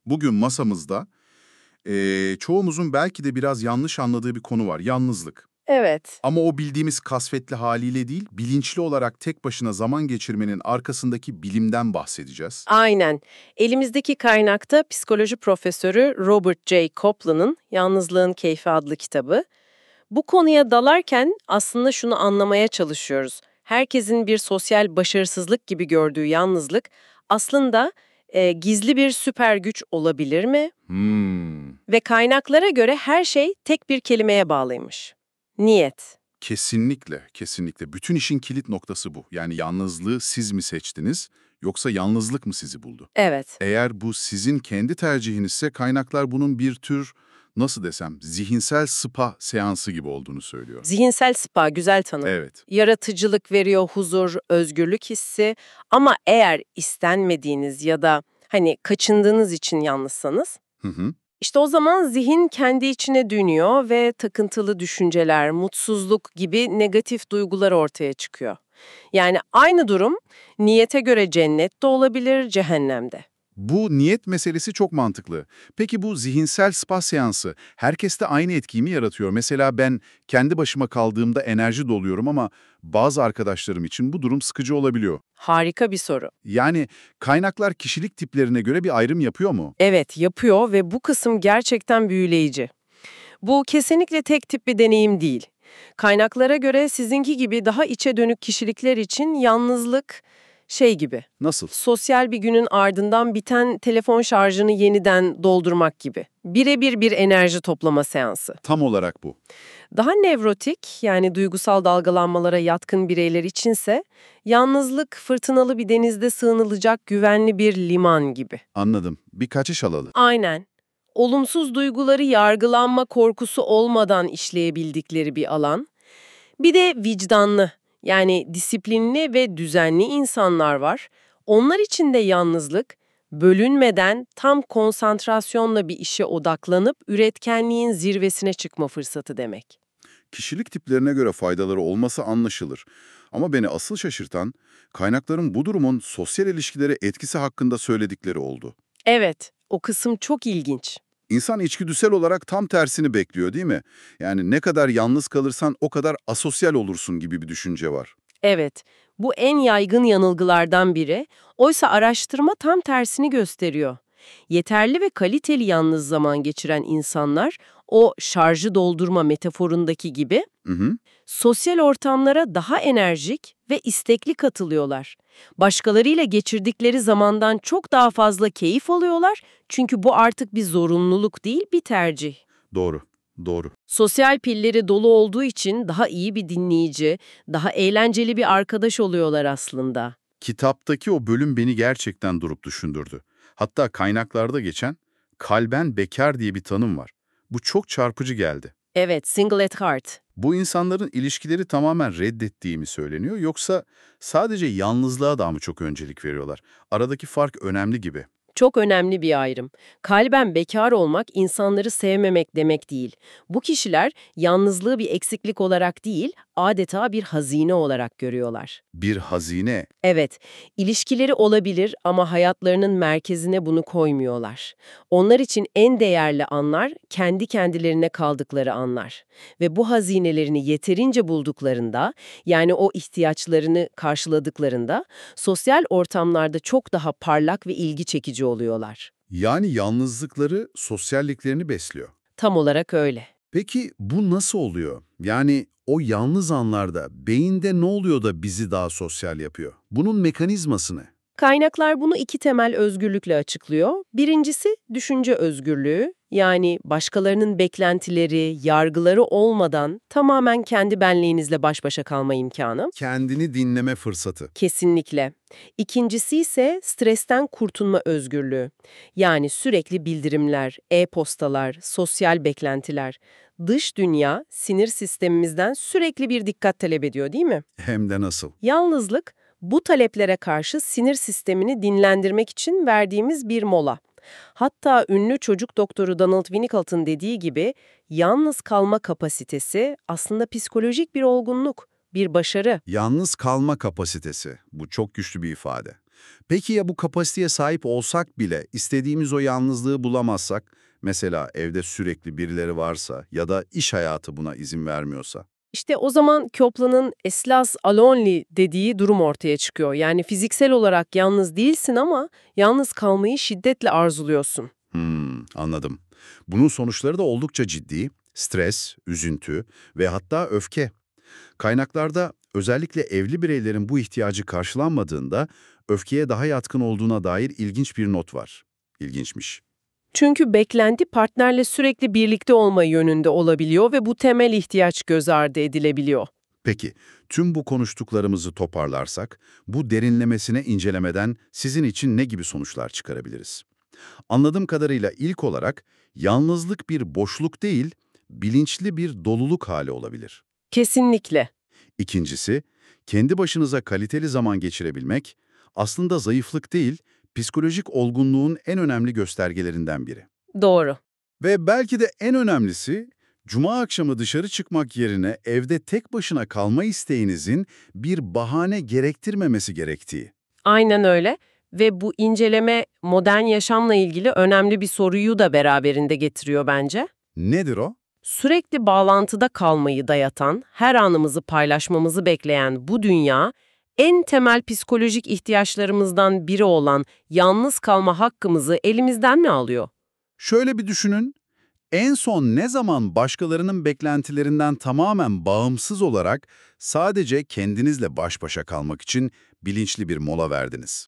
Bugün masamızda çoğumuzun belki de biraz yanlış anladığı bir konu var, yalnızlık. Evet, Ama o bildiğimiz kasvetli haliyle değil, bilinçli olarak tek başına zaman geçirmenin arkasındaki bilimden bahsedeceğiz. aynen. Elimizdeki kaynakta psikoloji profesörü Robert J. Kaplan'ın Yalnızlığın Keyfi adlı kitabı. Bu konuya dalarken aslında şunu anlamaya çalışıyoruz. Herkesin bir sosyal başarısızlık gibi gördüğü yalnızlık aslında gizli bir süper güç olabilir mi? Hmm, Ve kaynaklara göre her şey tek bir kelimeye bağlıymış. Niyet. kesinlikle, kesinlikle. Bütün işin kilit noktası bu. Yani yalnızlığı siz mi seçtiniz, yoksa yalnızlık mı sizi buldu? Evet. Eğer bu sizin kendi tercihinizse kaynaklar bunun bir tür, nasıl desem, zihinsel spa seansı gibi olduğunu söylüyor. Zihinsel spa, güzel tanım. Evet. Yaratıcılık veriyor, huzur, özgürlük hissi. Ama eğer istenmediğiniz ya da hani kaçındığınız için yalnızsanız, Hı hı. işte o zaman zihin kendi içine dönüyor ve takıntılı düşünceler, mutsuzluk gibi negatif duygular ortaya çıkıyor. Yani aynı durum niyete göre cennet de olabilir, cehennemde. Bu niyet meselesi çok mantıklı. Peki bu zihinsel spa seansı herkeste aynı etkiyi mi yaratıyor? Mesela ben kendi başıma kaldığımda enerji doluyorum ama bazı arkadaşlarım için bu durum sıkıcı olabiliyor. Harika bir soru. Yani kaynaklar kişilik tiplerine göre bir ayrım yapıyor mu? Evet, yapıyor ve bu kısım gerçekten büyüleyici. Bu kesinlikle tek tip bir deneyim değil. Kaynaklara göre sizinki gibi daha içe dönük kişilikler için yalnızlık şey gibi. Nasıl? Sosyal bir günün ardından biten telefon şarjını yeniden doldurmak gibi. Birebir bir enerji toplama seansı. Tam olarak bu. Daha nevrotik, yani duygusal dalgalanmalara yatkın bireyler içinse yalnızlık fırtınalı bir denizde sığınılacak güvenli bir liman gibi. Anladım. Bir kaçış alanı. Aynen. Olumsuz duyguları yargılanma korkusu olmadan işleyebildikleri bir alan. Bir de vicdanlı, yani disiplinli ve düzenli insanlar var. Onlar için de yalnızlık, bölünmeden tam konsantrasyonla bir işe odaklanıp üretkenliğin zirvesine çıkma fırsatı demek. Kişilik tiplerine göre faydaları olması anlaşılır. Ama beni asıl şaşırtan, kaynakların bu durumun sosyal ilişkilere etkisi hakkında söyledikleri oldu. Evet, o kısım çok ilginç. İnsan içgüdüsel olarak tam tersini bekliyor, değil mi? Yani ne kadar yalnız kalırsan o kadar asosyal olursun gibi bir düşünce var. Evet, bu en yaygın yanılgılardan biri. Oysa araştırma tam tersini gösteriyor. Yeterli ve kaliteli yalnız zaman geçiren insanlar, o şarjı doldurma metaforundaki gibi, Hı hı. sosyal ortamlara daha enerjik ve istekli katılıyorlar. Başkalarıyla geçirdikleri zamandan çok daha fazla keyif alıyorlar, çünkü bu artık bir zorunluluk değil, bir tercih. Doğru, doğru. Sosyal pilleri dolu olduğu için daha iyi bir dinleyici, daha eğlenceli bir arkadaş oluyorlar aslında. Kitaptaki o bölüm beni gerçekten durup düşündürdü. Hatta kaynaklarda geçen kalben bekar diye bir tanım var. Bu çok çarpıcı geldi. Evet, single at heart. Bu insanların ilişkileri tamamen reddettiği mi söyleniyor, yoksa sadece yalnızlığa daha mı çok öncelik veriyorlar? Aradaki fark önemli gibi. Çok önemli bir ayrım. Kalben bekar olmak insanları sevmemek demek değil. Bu kişiler yalnızlığı bir eksiklik olarak değil, adeta bir hazine olarak görüyorlar. Bir hazine. Evet, ilişkileri olabilir ama hayatlarının merkezine bunu koymuyorlar. Onlar için en değerli anlar kendi kendilerine kaldıkları anlar. Ve bu hazinelerini yeterince bulduklarında, yani o ihtiyaçlarını karşıladıklarında, sosyal ortamlarda çok daha parlak ve ilgi çekici oluyorlar. Yani yalnızlıkları sosyalliklerini besliyor. Tam olarak öyle. Peki bu nasıl oluyor? Yani o yalnız anlarda beyinde ne oluyor da bizi daha sosyal yapıyor? Bunun mekanizması ne? Kaynaklar bunu iki temel özgürlükle açıklıyor. Birincisi düşünce özgürlüğü, yani başkalarının beklentileri, yargıları olmadan tamamen kendi benliğinizle baş başa kalma imkanı. Kendini dinleme fırsatı. Kesinlikle. İkincisi ise stresten kurtulma özgürlüğü. Yani sürekli bildirimler, e-postalar, sosyal beklentiler. Dış dünya sinir sistemimizden sürekli bir dikkat talep ediyor, değil mi? Hem de nasıl? Yalnızlık, bu taleplere karşı sinir sistemini dinlendirmek için verdiğimiz bir mola. Hatta ünlü çocuk doktoru Donald Winnicott'ın dediği gibi, yalnız kalma kapasitesi aslında psikolojik bir olgunluk, bir başarı. Yalnız kalma kapasitesi. Bu çok güçlü bir ifade. Peki ya bu kapasiteye sahip olsak bile istediğimiz o yalnızlığı bulamazsak, mesela evde sürekli birileri varsa ya da iş hayatı buna izin vermiyorsa? İşte o zaman Köpler'ın "Eslas alonli" dediği durum ortaya çıkıyor. Yani fiziksel olarak yalnız değilsin ama yalnız kalmayı şiddetle arzuluyorsun. Anladım. Bunun sonuçları da oldukça ciddi. Stres, üzüntü ve hatta öfke. Kaynaklarda özellikle evli bireylerin bu ihtiyacı karşılanmadığında öfkeye daha yatkın olduğuna dair ilginç bir not var. İlginçmiş. Çünkü beklenti partnerle sürekli birlikte olma yönünde olabiliyor ve bu temel ihtiyaç göz ardı edilebiliyor. Peki, tüm bu konuştuklarımızı toparlarsak, bu derinlemesine incelemeden sizin için ne gibi sonuçlar çıkarabiliriz? Anladığım kadarıyla ilk olarak yalnızlık bir boşluk değil, bilinçli bir doluluk hali olabilir. Kesinlikle. İkincisi, kendi başınıza kaliteli zaman geçirebilmek aslında zayıflık değil, psikolojik olgunluğun en önemli göstergelerinden biri. Doğru. Ve belki de en önemlisi, cuma akşamı dışarı çıkmak yerine evde tek başına kalma isteğinizin bir bahane gerektirmemesi gerektiği. Aynen öyle. Ve bu inceleme modern yaşamla ilgili önemli bir soruyu da beraberinde getiriyor bence. Nedir o? Sürekli bağlantıda kalmayı dayatan, her anımızı paylaşmamızı bekleyen bu dünya, en temel psikolojik ihtiyaçlarımızdan biri olan yalnız kalma hakkımızı elimizden mi alıyor? Şöyle bir düşünün, en son ne zaman başkalarının beklentilerinden tamamen bağımsız olarak sadece kendinizle baş başa kalmak için bilinçli bir mola verdiniz?